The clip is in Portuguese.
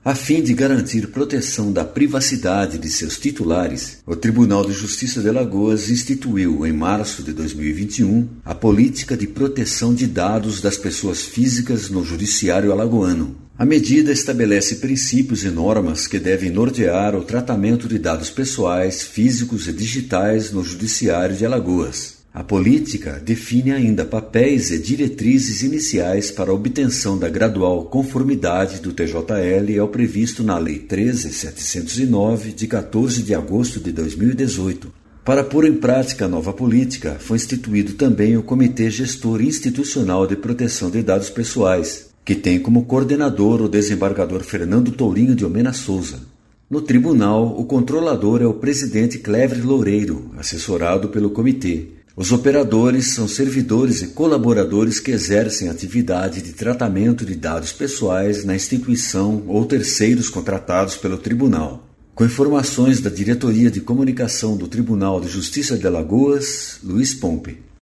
A fim de garantir proteção da privacidade de seus titulares, o Tribunal de Justiça de Alagoas instituiu, em março de 2021, a política de proteção de dados das pessoas físicas no Judiciário alagoano. A medida estabelece princípios e normas que devem nortear o tratamento de dados pessoais, físicos e digitais no Judiciário de Alagoas. A política define ainda papéis e diretrizes iniciais para a obtenção da gradual conformidade do TJL ao previsto na Lei 13.709, de 14 de agosto de 2018. Para pôr em prática a nova política, foi instituído também o Comitê Gestor Institucional de Proteção de Dados Pessoais, que tem como coordenador o desembargador Fernando Tourinho de Omena Souza. No tribunal, o controlador é o presidente Cléver Loureiro, assessorado pelo comitê. Os operadores são servidores e colaboradores que exercem atividade de tratamento de dados pessoais na instituição ou terceiros contratados pelo tribunal. Com informações da Diretoria de Comunicação do Tribunal de Justiça de Alagoas, Luiz Pompe.